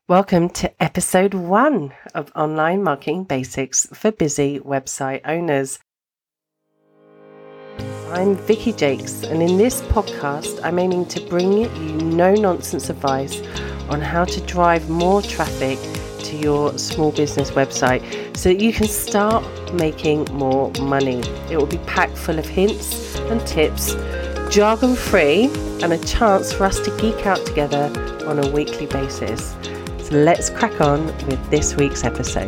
Welcome to episode 1 of Online Marketing Basics for Busy Website Owners. I'm Vicky Jakes, and in this podcast, I'm aiming to bring you no-nonsense advice on how to drive more traffic to your small business website so that you can start making more money. It will be packed full of hints and tips, jargon-free, and a chance for us to geek out together on a weekly basis. So let's crack on with this week's episode.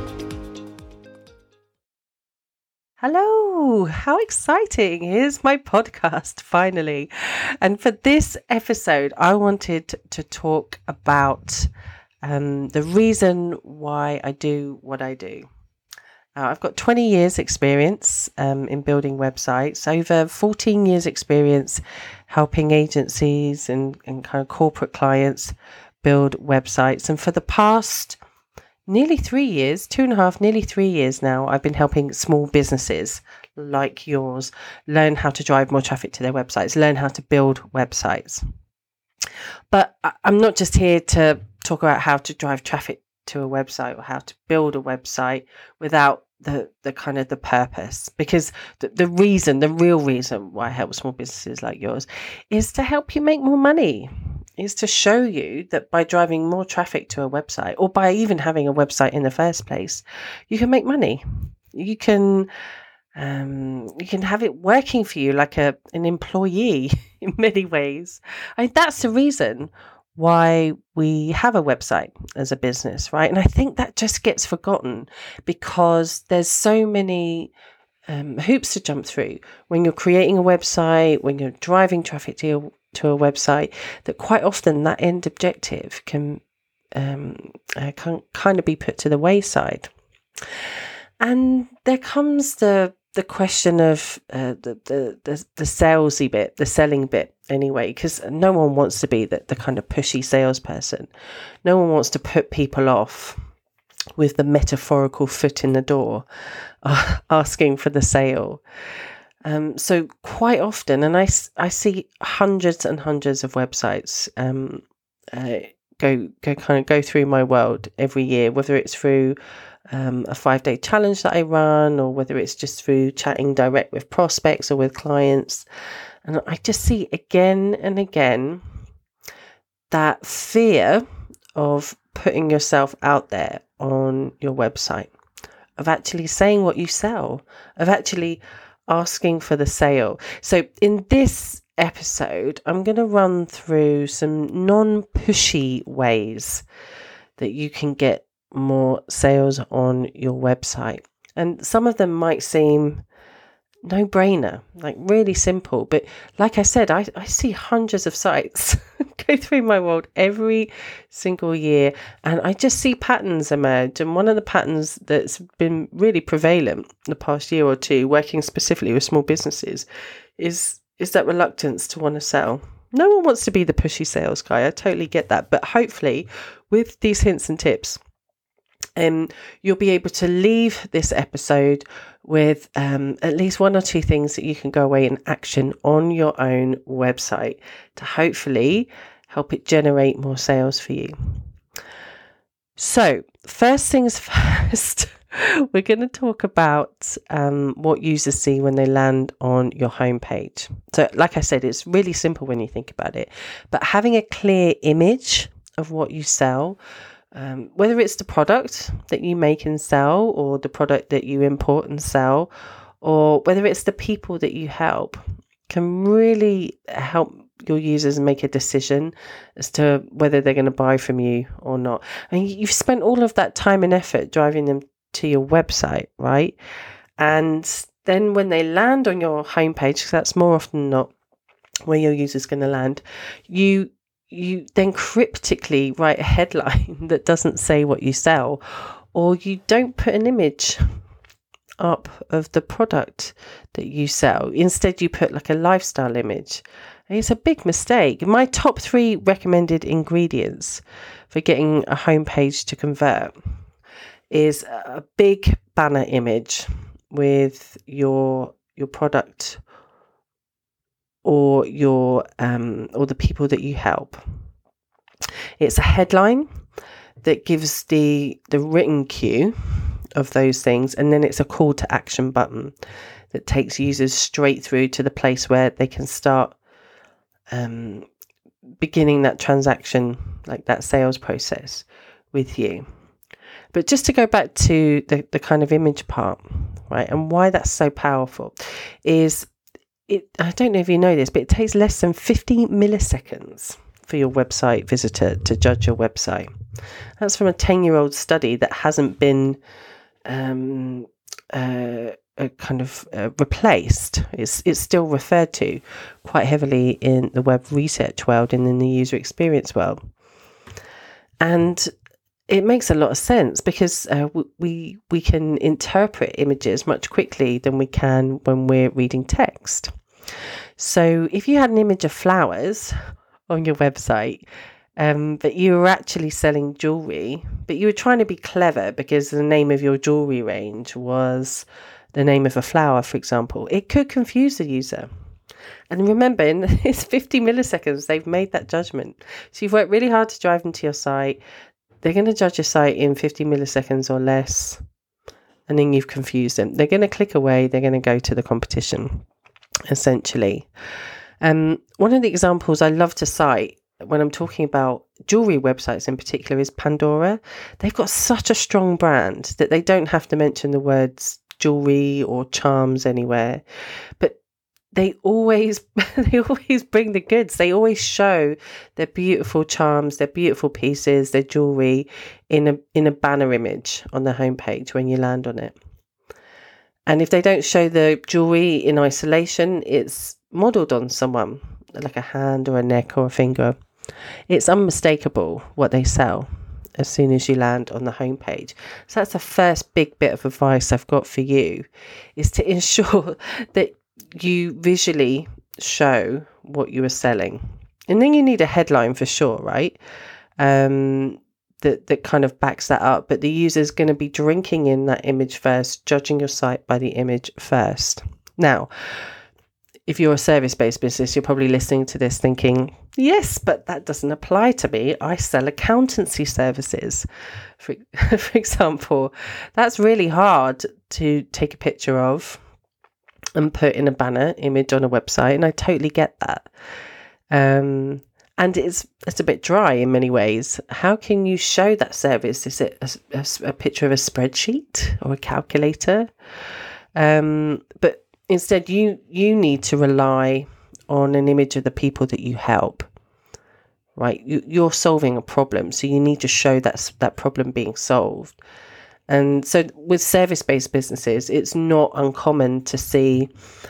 Hello, how exciting. Here's my podcast finally. And for this episode, I wanted to talk about the reason why I do what I do. I've got 20 years experience in building websites, over 14 years experience helping agencies and kind of corporate clients build websites. And for the past nearly 3 years, 2.5, nearly 3 years now, I've been helping small businesses like yours learn how to drive more traffic to their websites, learn how to build websites. But I'm not just here to talk about how to drive traffic to a website or how to build a website without the kind of the purpose, because the real reason why I help small businesses like yours is to help you make more money, is to show you that by driving more traffic to a website, or by even having a website in the first place, you can make money. You can have it working for you like an employee in many ways. That's the reason why we have a website as a business, right? And I think that just gets forgotten because there's so many hoops to jump through when you're creating a website, when you're driving traffic to a website, that quite often that end objective can kind of be put to the wayside. And there comes the question of the salesy bit, the selling bit anyway, because no one wants to be the kind of pushy salesperson. No one wants to put people off with the metaphorical foot in the door, asking for the sale. So quite often, and I see hundreds and hundreds of websites go through my world every year, whether it's through a 5-day challenge that I run, or whether it's just through chatting direct with prospects or with clients. And I just see again and again that fear of putting yourself out there on your website, of actually saying what you sell, of actually asking for the sale. So in this episode, I'm going to run through some non-pushy ways that you can get more sales on your website. And some of them might seem no-brainer, like really simple. But like I said, I see hundreds of sites go through my world every single year, and I just see patterns emerge. And one of the patterns that's been really prevalent the past year or two, working specifically with small businesses, is that reluctance to want to sell. No one wants to be the pushy sales guy. I totally get that. But hopefully with these hints and tips, you'll be able to leave this episode with at least 1 or 2 things that you can go away and action on your own website to hopefully help it generate more sales for you. So first things first, we're going to talk about what users see when they land on your homepage. So like I said, it's really simple when you think about it, but having a clear image of what you sell, whether it's the product that you make and sell, or the product that you import and sell, or whether it's the people that you help, can really help your users make a decision as to whether they're going to buy from you or not. And you've spent all of that time and effort driving them to your website, right? And then when they land on your homepage, because that's more often than not where your user's going to land, you then cryptically write a headline that doesn't say what you sell, or you don't put an image up of the product that you sell. Instead, you put like a lifestyle image. And it's a big mistake. My top 3 recommended ingredients for getting a homepage to convert is a big banner image with your product or your or the people that you help. It's a headline that gives the written cue of those things, and then it's a call to action button that takes users straight through to the place where they can start beginning that transaction, like that sales process with you. But just to go back to the kind of image part, right, and why that's so powerful is I don't know if you know this, but it takes less than 50 milliseconds for your website visitor to judge your website. That's from a 10-year-old study that hasn't been replaced. It's still referred to quite heavily in the web research world and in the user experience world. And it makes a lot of sense because we can interpret images much quickly than we can when we're reading text. So if you had an image of flowers on your website, but you were actually selling jewelry, but you were trying to be clever because the name of your jewelry range was the name of a flower, for example, it could confuse the user. And remember, in it's 50 milliseconds, they've made that judgment. So you've worked really hard to drive them to your site. They're going to judge your site in 50 milliseconds or less, and then you've confused them. They're going to click away. They're going to go to the competition, essentially. One of the examples I love to cite when I'm talking about jewelry websites in particular is Pandora. They've got such a strong brand that they don't have to mention the words jewelry or charms anywhere, but they always bring the goods. They always show their beautiful charms, their beautiful pieces, their jewelry in a banner image on the homepage when you land on it. And if they don't show the jewelry in isolation, it's modeled on someone, like a hand or a neck or a finger. It's unmistakable what they sell as soon as you land on the homepage. So that's the first big bit of advice I've got for you, is to ensure that you visually show what you are selling. And then you need a headline for sure, right? That kind of backs that up. But the user's going to be drinking in that image first, judging your site by the image first. Now, if you're a service-based business, you're probably listening to this thinking, yes, but that doesn't apply to me. I sell accountancy services, for example. That's really hard to take a picture of and put in a banner image on a website, and I totally get that. And it's a bit dry in many ways. How can you show that service? Is it a picture of a spreadsheet or a calculator? But instead, you need to rely on an image of the people that you help, right? You're solving a problem, so you need to show that problem being solved. And so with service-based businesses, it's not uncommon to see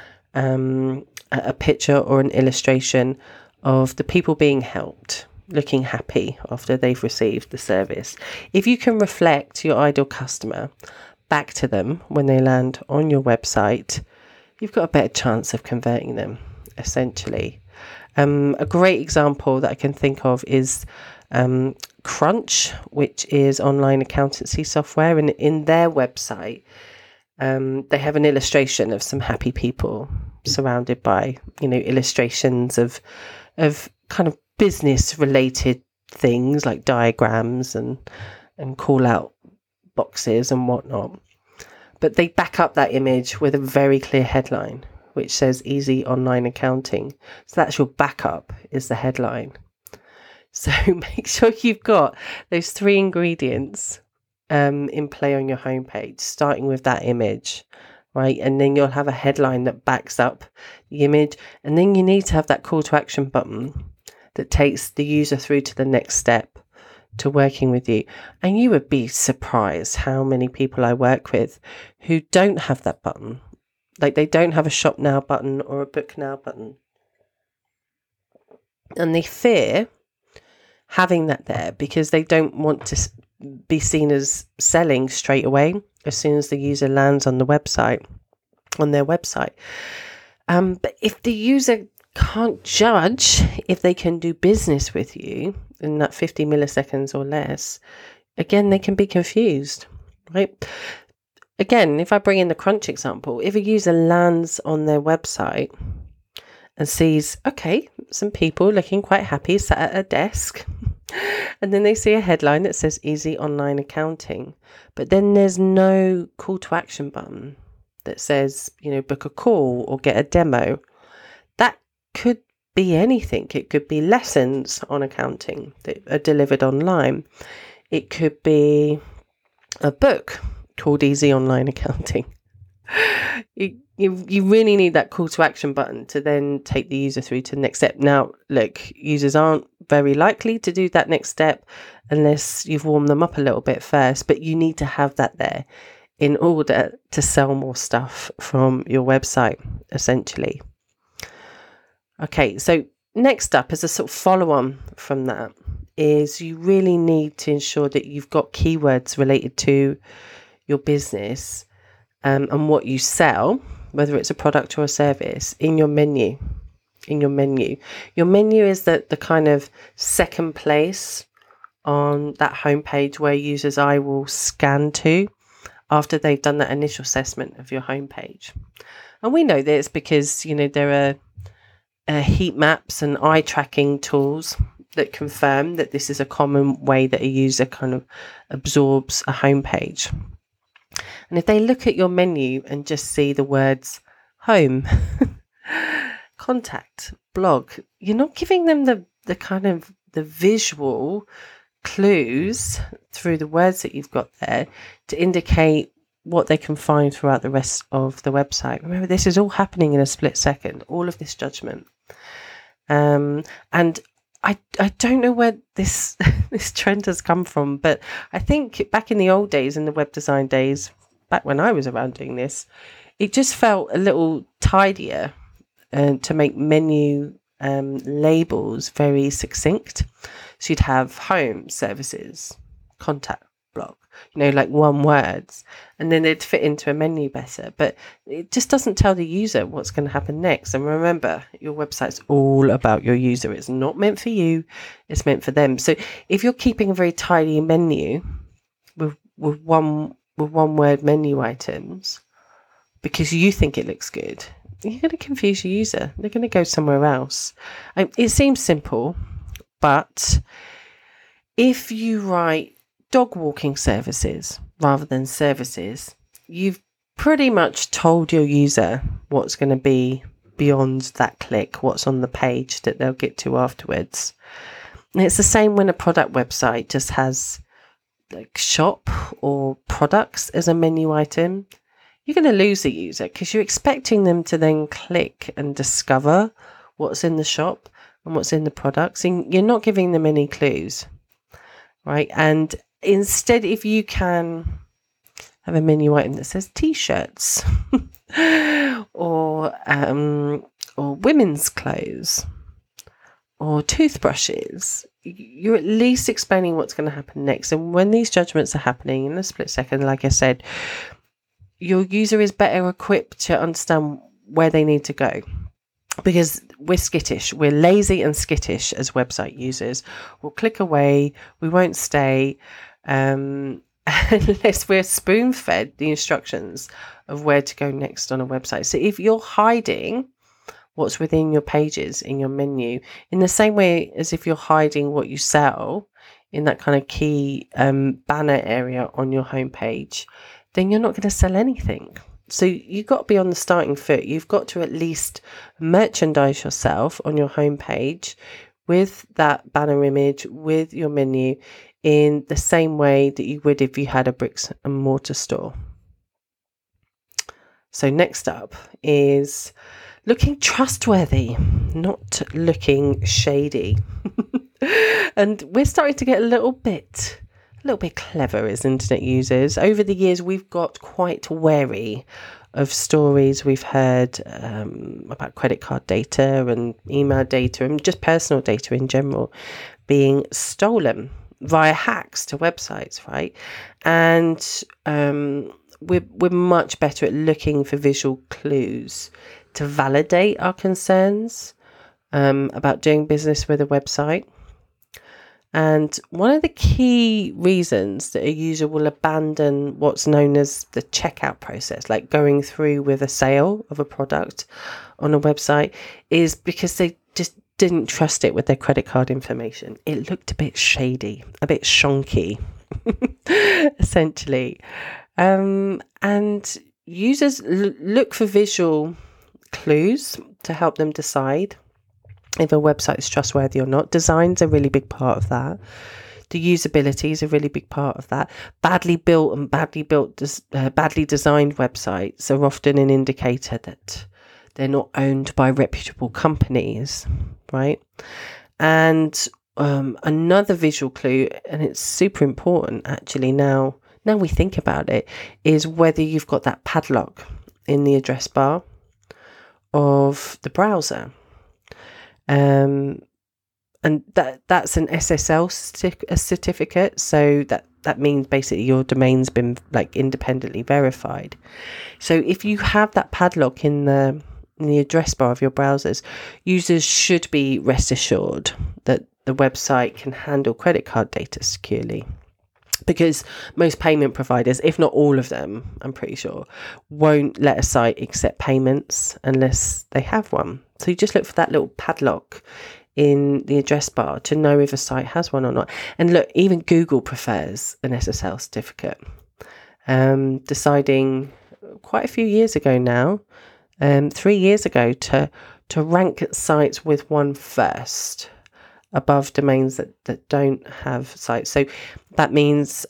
a picture or an illustration of the people being helped, looking happy after they've received the service. If you can reflect your ideal customer back to them when they land on your website, you've got a better chance of converting them, essentially. A great example that I can think of is Crunch, which is online accountancy software, and in their website they have an illustration of some happy people surrounded by illustrations of kind of business related things like diagrams and call out boxes and whatnot, but they back up that image with a very clear headline which says easy online accounting. So that's your backup, is the headline. So make sure you've got those 3 ingredients in play on your homepage, starting with that image, right? And then you'll have a headline that backs up the image. And then you need to have that call to action button that takes the user through to the next step to working with you. And you would be surprised how many people I work with who don't have that button. Like they don't have a shop now button or a book now button. And they fear having that there because they don't want to be seen as selling straight away as soon as the user lands on their website. But if the user can't judge if they can do business with you in that 50 milliseconds or less, again, they can be confused, right? Again, if I bring in the Crunch example, if a user lands on their website and sees, okay, some people looking quite happy sat at a desk, And then they see a headline that says easy online accounting, but then there's no call to action button that says, book a call or get a demo. That could be anything. It could be lessons on accounting that are delivered online. It could be a book called Easy Online Accounting. You really need that call to action button to then take the user through to the next step. Now, look, users aren't very likely to do that next step unless you've warmed them up a little bit first, but you need to have that there in order to sell more stuff from your website, essentially. Okay, so next up, as a sort of follow-on from that, is you really need to ensure that you've got keywords related to your business and what you sell, whether it's a product or a service, in your menu. Your menu is the kind of second place on that homepage where users' eye will scan to after they've done that initial assessment of your homepage. And we know this because, there are heat maps and eye tracking tools that confirm that this is a common way that a user kind of absorbs a homepage. And if they look at your menu and just see the words home, contact, blog, you're not giving them the kind of the visual clues through the words that you've got there to indicate what they can find throughout the rest of the website. Remember, this is all happening in a split second, all of this judgment. And I don't know where this trend has come from, but I think back in the old days, in the web design days, back when I was around doing this, it just felt a little tidier to make menu labels very succinct. So you'd have home, services, contact, blog, like one words, and then they'd fit into a menu better. But it just doesn't tell the user what's going to happen next. And remember, your website's all about your user. It's not meant for you, it's meant for them. So if you're keeping a very tidy menu with one word menu items because you think it looks good, you're going to confuse your user. They're going to go somewhere else. It seems simple, but if you write dog walking services rather than services, you've pretty much told your user what's going to be beyond that click, what's on the page that they'll get to afterwards. And it's the same when a product website just has like shop or products as a menu item. You're going to lose the user because you're expecting them to then click and discover what's in the shop and what's in the products, and you're not giving them any clues, right? And instead, if you can have a menu item that says t-shirts or women's clothes or toothbrushes, you're at least explaining what's going to happen next. And when these judgments are happening in a split second, like I said, your user is better equipped to understand where they need to go. Because we're skittish, we're lazy and skittish as website users. We'll click away, we won't stay unless we're spoon-fed the instructions of where to go next on a website. So if you're hiding what's within your pages in your menu, in the same way as if you're hiding what you sell in that kind of key banner area on your homepage, then you're not going to sell anything. So you've got to be on the starting foot. You've got to at least merchandise yourself on your homepage with that banner image, with your menu, in the same way that you would if you had a bricks and mortar store. So next up is looking trustworthy, not looking shady. And we're starting to get a little bit clever as internet users. Over the years, we've got quite wary of stories we've heard about credit card data and email data and just personal data in general being stolen via hacks to websites, right? And we're much better at looking for visual clues to validate our concerns about doing business with a website. And one of the key reasons that a user will abandon what's known as the checkout process, like going through with a sale of a product on a website, is because they just didn't trust it with their credit card information. It looked a bit shady, a bit shonky, essentially. And users look for visual clues to help them decide if a website is trustworthy or not. Design's a really big part of that. The usability is a really big part of that. Badly built and badly designed websites are often an indicator that they're not owned by reputable companies, right? And another visual clue, and it's super important actually now we think about it, is whether you've got that padlock in the address bar of the browser. And that's an SSL certificate, so that means basically your domain's been like independently verified. So if you have that padlock in the address bar of your browsers, users should be rest assured that the website can handle credit card data securely. Because most payment providers, if not all of them, I'm pretty sure, won't let a site accept payments unless they have one. So you just look for that little padlock in the address bar to know if a site has one or not. And look, even Google prefers an SSL certificate. Deciding quite a few years ago now, 3 years ago, to rank sites with one first above domains that don't have sites. So that means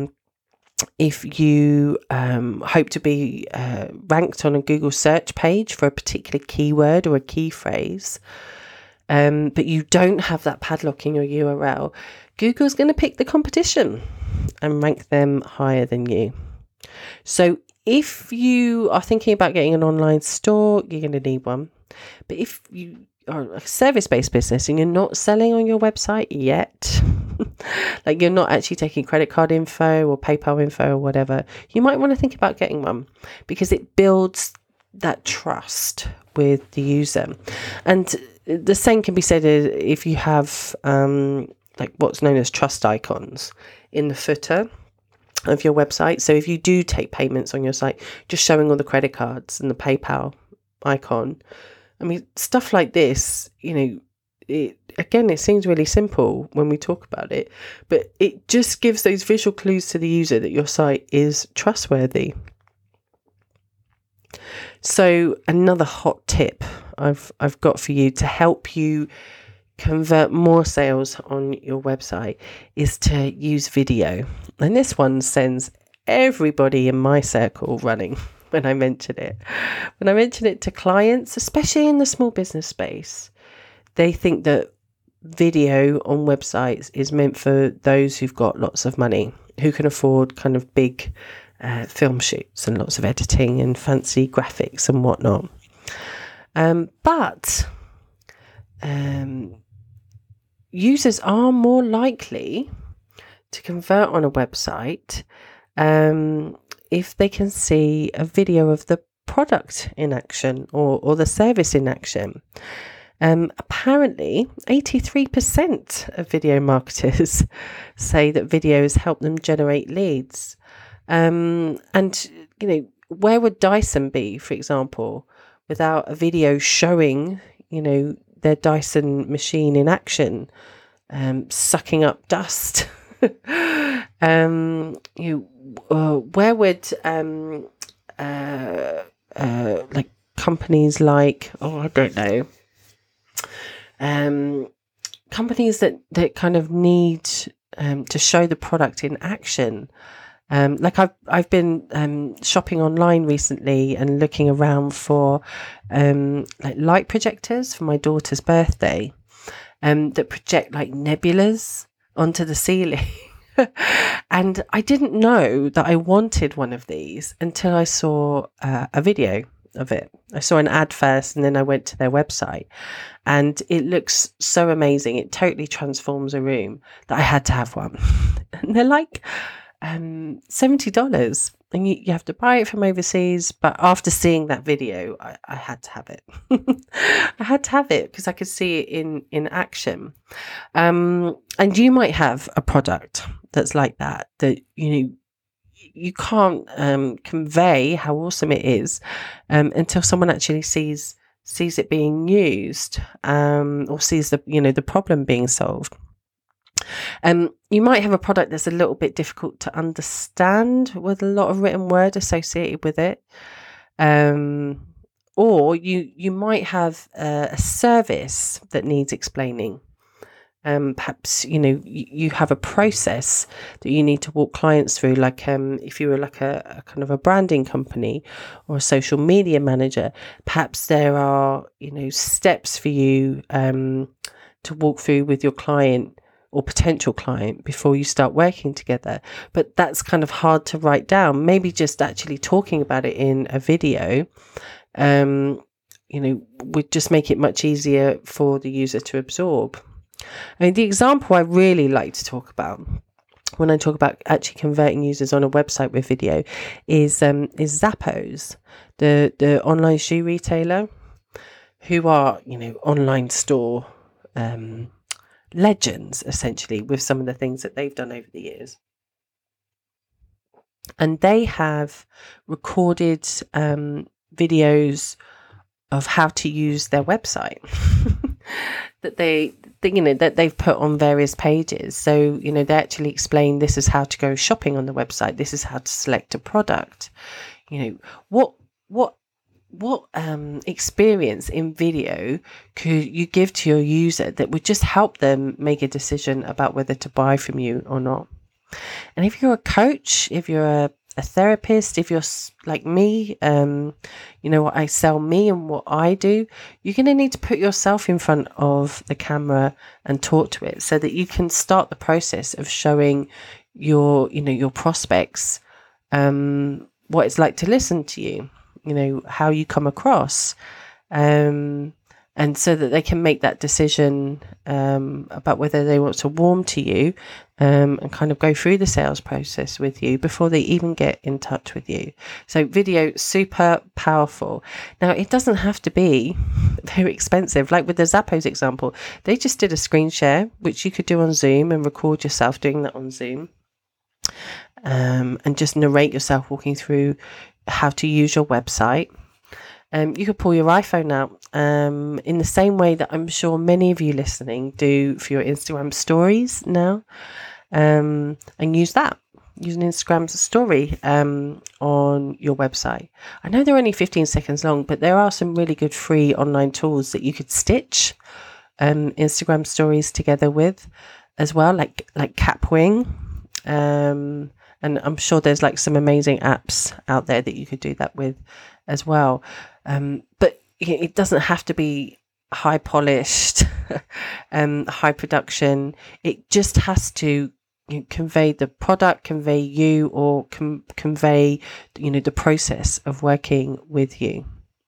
if you hope to be ranked on a Google search page for a particular keyword or a key phrase, but you don't have that padlock in your URL, Google's going to pick the competition and rank them higher than you. So if you are thinking about getting an online store, you're going to need one. But if you are a service-based business and you're not selling on your website yet, like you're not actually taking credit card info or PayPal info or whatever, you might want to think about getting one, because it builds that trust with the user. And the same can be said if you have like what's known as trust icons in the footer of your website. So if you do take payments on your site, just showing all the credit cards and the PayPal icon, I mean, stuff like this, it seems really simple when we talk about it, but it just gives those visual clues to the user that your site is trustworthy. So another hot tip I've got for you to help you convert more sales on your website is to use video. And this one sends everybody in my circle running when I mention it. When I mention it to clients, especially in the small business space, they think that video on websites is meant for those who've got lots of money, who can afford kind of big film shoots and lots of editing and fancy graphics and whatnot. But users are more likely to convert on a website if they can see a video of the product in action or the service in action. Apparently, 83% of video marketers say that videos help them generate leads. And, where would Dyson be, for example, without a video showing, their Dyson machine in action, sucking up dust? Where would like companies like, I don't know, companies that kind of need to show the product in action. Like I've been shopping online recently and looking around for like light projectors for my daughter's birthday, that project like nebulas onto the ceiling. And I didn't know that I wanted one of these until I saw a video of it. I saw an ad first, and then I went to their website, and it looks so amazing. It totally transforms a room that I had to have one. And they're like $70, and you have to buy it from overseas. But after seeing that video, I had to have it. I had to have it because I could see it in action. And you might have a product that's like that you can't convey how awesome it is until someone actually sees sees it being used, or sees the problem being solved. You might have a product that's a little bit difficult to understand with a lot of written word associated with it. Or you might have a service that needs explaining. Perhaps you have a process that you need to walk clients through, like if you were like a kind of a branding company or a social media manager, perhaps there are steps for you to walk through with your client or potential client before you start working together. But that's kind of hard to write down. Maybe just actually talking about it in a video would just make it much easier for the user to absorb. I mean, the example I really like to talk about when I talk about actually converting users on a website with video is Zappos, the online shoe retailer, who are online store legends, essentially, with some of the things that they've done over the years. And they have recorded videos of how to use their website that that they've put on various pages. So they actually explain, this is how to go shopping on the website, this is how to select a product. What experience in video could you give to your user that would just help them make a decision about whether to buy from you or not? And if you're a coach, if you're a therapist, if you're like me, what I sell me and what I do, you're going to need to put yourself in front of the camera and talk to it so that you can start the process of showing your prospects what it's like to listen to you, how you come across, and so that they can make that decision about whether they want to warm to you and kind of go through the sales process with you before they even get in touch with you. So video, super powerful. Now, it doesn't have to be very expensive. Like with the Zappos example, they just did a screen share, which you could do on Zoom and record yourself doing that on Zoom. And just narrate yourself walking through how to use your website. You could pull your iPhone out in the same way that I'm sure many of you listening do for your Instagram stories now, and use an Instagram story on your website. I know they're only 15 seconds long, but there are some really good free online tools that you could stitch Instagram stories together with as well, like Capwing. And I'm sure there's like some amazing apps out there that you could do that with as well. But it doesn't have to be high polished, high production. It just has to convey the product, convey you, or convey, the process of working with you.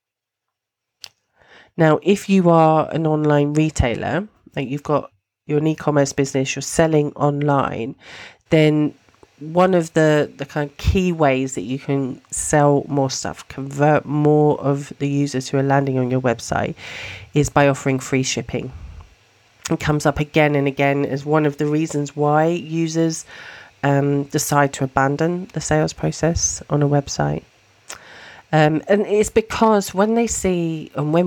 Now, if you are an online retailer, like you're an e-commerce business, you're selling online, then one of the kind of key ways that you can sell more stuff, convert more of the users who are landing on your website, is by offering free shipping. It comes up again and again as one of the reasons why users decide to abandon the sales process on a website. And it's because when we see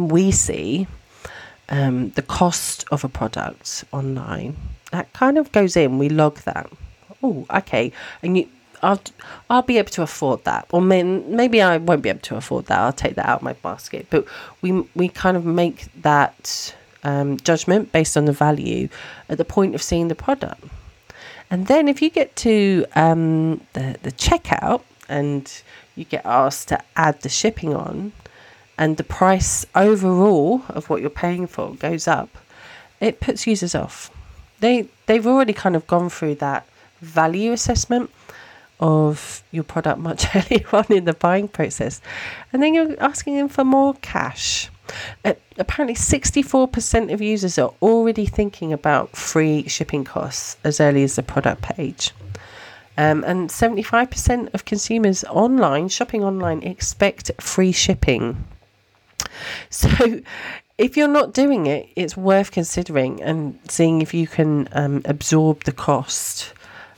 the cost of a product online, that kind of goes in, we log that. Oh, okay. And I'll be able to afford that. Or maybe I won't be able to afford that. I'll take that out of my basket. But we kind of make that judgment based on the value at the point of seeing the product. And then if you get to the checkout and you get asked to add the shipping on, and the price overall of what you're paying for goes up, it puts users off. They've already kind of gone through that value assessment of your product much earlier on in the buying process, and then you're asking them for more cash. Apparently 64% of users are already thinking about free shipping costs as early as the product page, and 75% of consumers shopping online expect free shipping. So if you're not doing it, it's worth considering and seeing if you can absorb the cost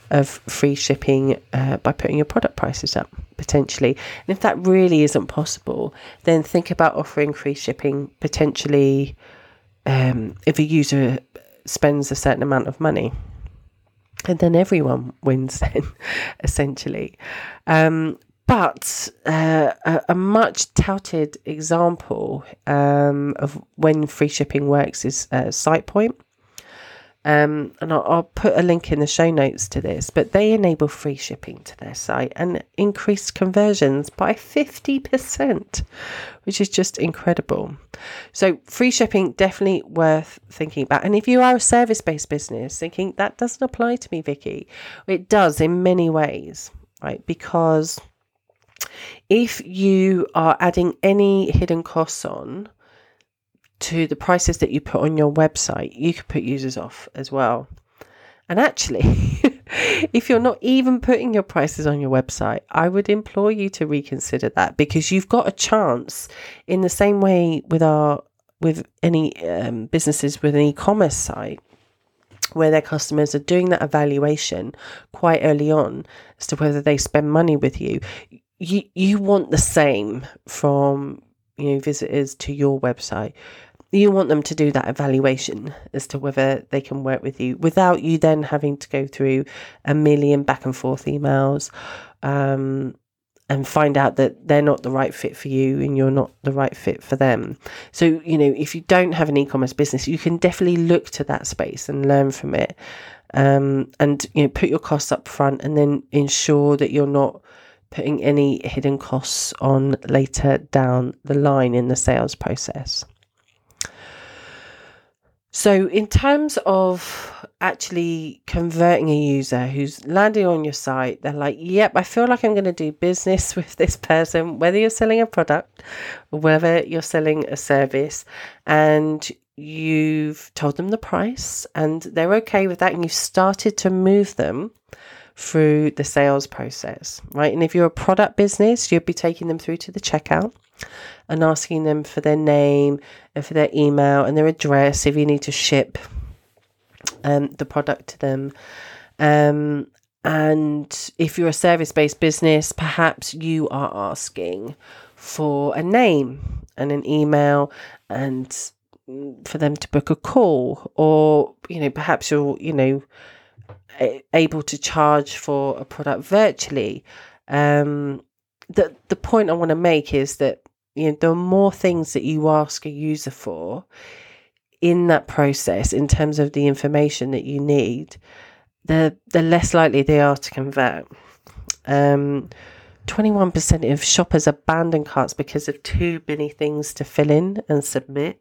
of free shipping by putting your product prices up, potentially. And if that really isn't possible, then think about offering free shipping potentially if a user spends a certain amount of money. And then everyone wins then, essentially. But a much touted example of when free shipping works is SitePoint. And I'll put a link in the show notes to this, but they enable free shipping to their site and increased conversions by 50%, which is just incredible. So free shipping, definitely worth thinking about. And if you are a service-based business thinking that doesn't apply to me, Vicky, it does in many ways, right? Because if you are adding any hidden costs on to the prices that you put on your website, you could put users off as well. And actually, if you're not even putting your prices on your website, I would implore you to reconsider that, because you've got a chance, in the same way with any businesses with an e-commerce site, where their customers are doing that evaluation quite early on as to whether they spend money with you. You want the same from visitors to your website. You want them to do that evaluation as to whether they can work with you without you then having to go through a million back and forth emails and find out that they're not the right fit for you and you're not the right fit for them. So, if you don't have an e-commerce business, you can definitely look to that space and learn from it, and put your costs up front, and then ensure that you're not putting any hidden costs on later down the line in the sales process. So in terms of actually converting a user who's landing on your site, they're like, yep, I feel like I'm going to do business with this person, whether you're selling a product or whether you're selling a service, and you've told them the price and they're okay with that, and you've started to move them through the sales process, right? And if you're a product business, you'd be taking them through to the checkout and asking them for their name and for their email and their address if you need to ship the product to them. And if you're a service-based business, perhaps you are asking for a name and an email and for them to book a call, or perhaps you're able to charge for a product virtually. The point I want to make is that the more things that you ask a user for in that process, in terms of the information that you need, the less likely they are to convert. 21% of shoppers abandon carts because of too many things to fill in and submit.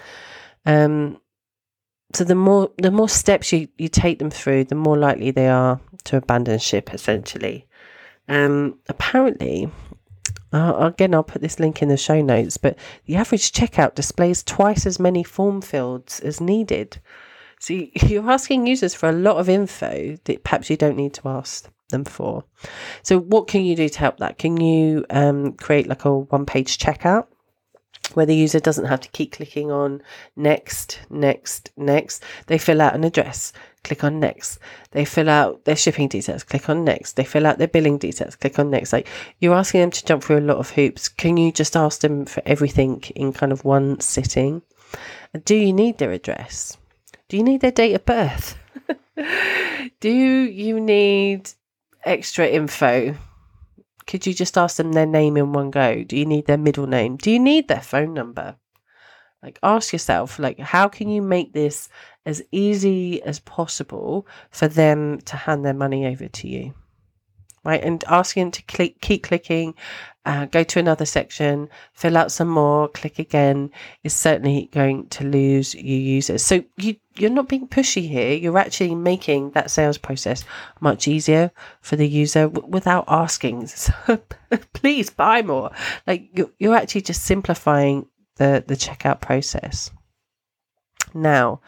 So the more steps you take them through, the more likely they are to abandon ship, essentially. Apparently, again, I'll put this link in the show notes, but the average checkout displays twice as many form fields as needed. So you're asking users for a lot of info that perhaps you don't need to ask them for. So what can you do to help that? Can you create like a one-page checkout, where the user doesn't have to keep clicking on next. They fill out an address, click on next. They fill out their shipping details, click on next. They fill out their billing details, click on next. Like, you're asking them to jump through a lot of hoops. Can you just ask them for everything in kind of one sitting? Do you need their address? Do you need their date of birth? Do you need extra info? Could you just ask them their name in one go? Do you need their middle name? Do you need their phone number? Like, ask yourself, how can you make this as easy as possible for them to hand their money over to you? Right? And asking them to keep clicking, go to another section, fill out some more, click again, is certainly going to lose you users. So you're not being pushy here. You're actually making that sales process much easier for the user without asking. So please buy more. You're actually just simplifying the checkout process. Now,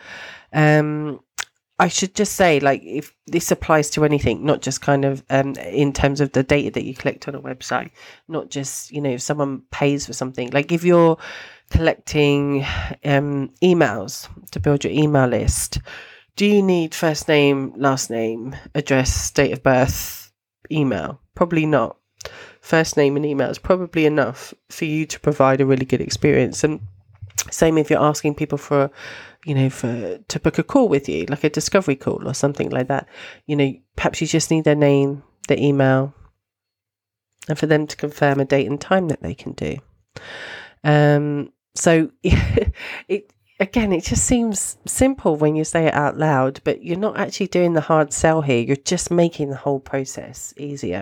I should just say, if this applies to anything, not just kind of in terms of the data that you collect on a website, not just, if someone pays for something, if you're collecting emails to build your email list, do you need first name, last name, address, date of birth, email? Probably not. First name and email is probably enough for you to provide a really good experience. And same if you're asking people to book a call with you, like a discovery call or something like that. Perhaps you just need their name, their email, and for them to confirm a date and time that they can do. So it just seems simple when you say it out loud, but you're not actually doing the hard sell here. You're just making the whole process easier.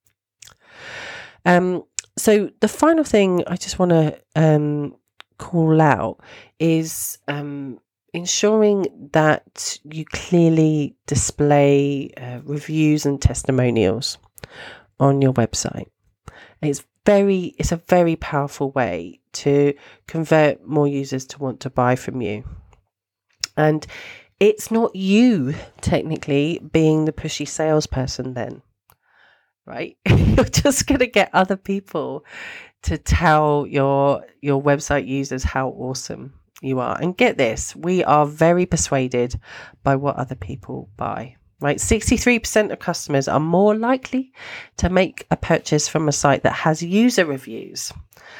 So the final thing I just want to call out is ensuring that you clearly display reviews and testimonials on your website. It's a very powerful way to convert more users to want to buy from you. And it's not you technically being the pushy salesperson then, right? You're just going to get other people to tell your website users how awesome you are. And get this, we are very persuaded by what other people buy, right? 63% of customers are more likely to make a purchase from a site that has user reviews.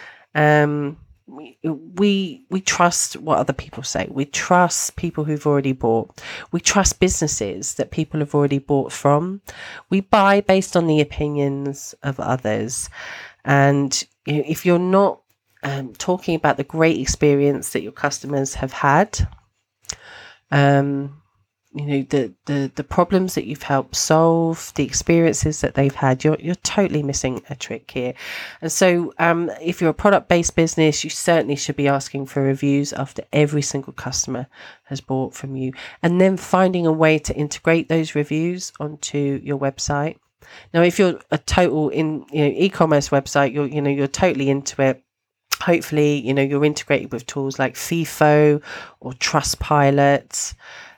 We trust what other people say. We trust people who've already bought. We trust businesses that people have already bought from. We buy based on the opinions of others. And if you're not talking about the great experience that your customers have had, the problems that you've helped solve, the experiences that they've had, you're totally missing a trick here. And so if you're a product-based business, you certainly should be asking for reviews after every single customer has bought from you, and then finding a way to integrate those reviews onto your website. Now, if you're a total e-commerce website, you're totally into it. Hopefully, you're integrated with tools like FIFO or Trustpilot.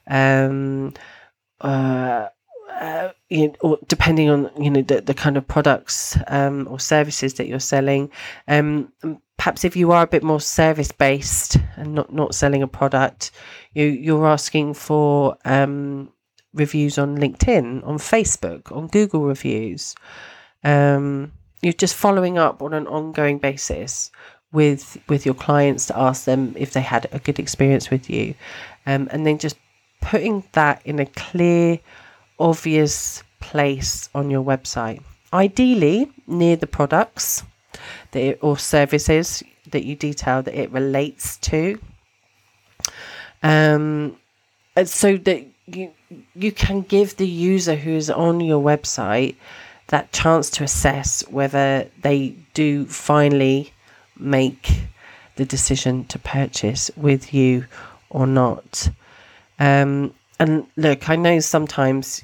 Or depending on the kind of products or services that you're selling. Perhaps if you are a bit more service based and not selling a product, you're asking for reviews on LinkedIn, on Facebook, on Google reviews. You're just following up on an ongoing basis with your clients to ask them if they had a good experience with you, and then just putting that in a clear, obvious place on your website, ideally near the products or services that you detail that it relates to, so that you can give the user who's on your website that chance to assess whether they do finally make the decision to purchase with you or not. And look, I know sometimes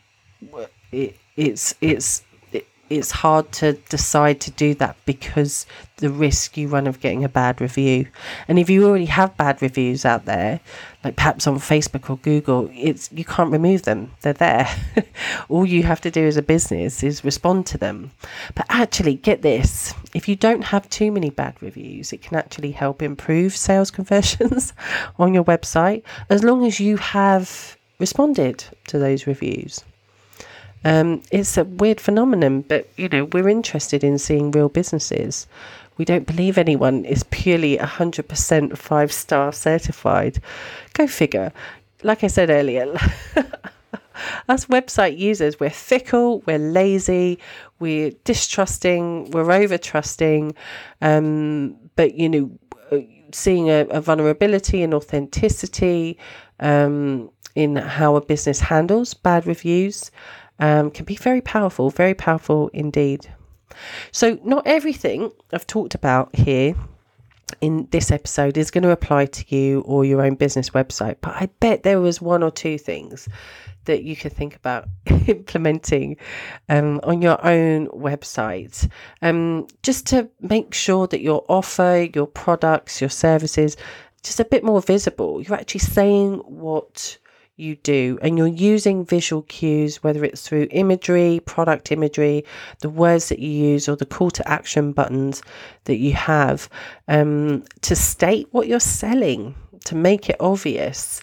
it's hard to decide to do that because the risk you run of getting a bad review. And if you already have bad reviews out there, like perhaps on Facebook or Google, you can't remove them. They're there. All you have to do as a business is respond to them. But actually, get this, if you don't have too many bad reviews, it can actually help improve sales conversions on your website, as long as you have responded to those reviews. It's a weird phenomenon, but we're interested in seeing real businesses. We don't believe anyone is purely 100% 5-star certified. Go figure. Like I said earlier, us website users, we're fickle, we're lazy, we're distrusting, we're over-trusting. But seeing a vulnerability and authenticity in how a business handles bad reviews can be very powerful indeed. So not everything I've talked about here in this episode is going to apply to you or your own business website, but I bet there was one or two things that you could think about implementing on your own website, just to make sure that your offer, your products, your services, just a bit more visible. You're actually saying what you do, and you're using visual cues, whether it's through imagery, product imagery, the words that you use, or the call to action buttons that you have, to state what you're selling, to make it obvious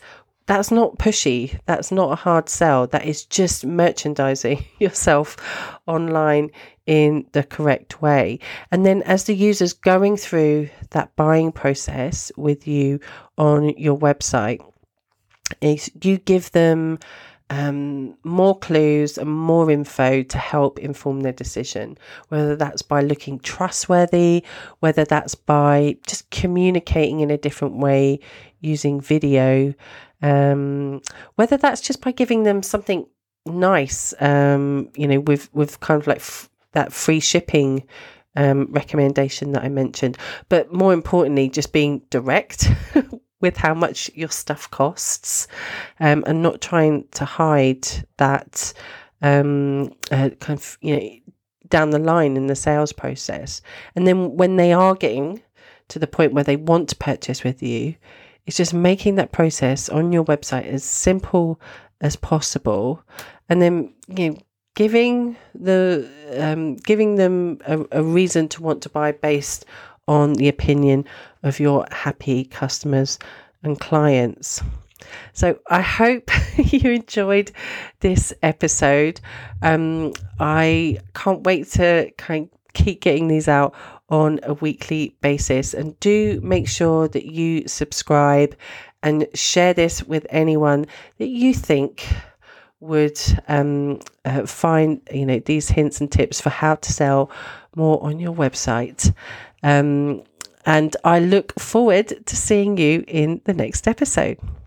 that's not pushy. That's not a hard sell. That is just merchandising yourself online in the correct way. And then as the user's going through that buying process with you on your website, is you give them more clues and more info to help inform their decision, whether that's by looking trustworthy, whether that's by just communicating in a different way using video, whether that's just by giving them something nice, with kind of like that free shipping recommendation that I mentioned, but more importantly, just being direct with how much your stuff costs, and not trying to hide that kind of, down the line in the sales process. And then when they are getting to the point where they want to purchase with you, it's just making that process on your website as simple as possible, and then giving them a reason to want to buy based on the opinion of your happy customers and clients. So I hope you enjoyed this episode. I can't wait to kind of keep getting these out on a weekly basis, and do make sure that you subscribe and share this with anyone that you think would find these hints and tips for how to sell more on your website. And I look forward to seeing you in the next episode.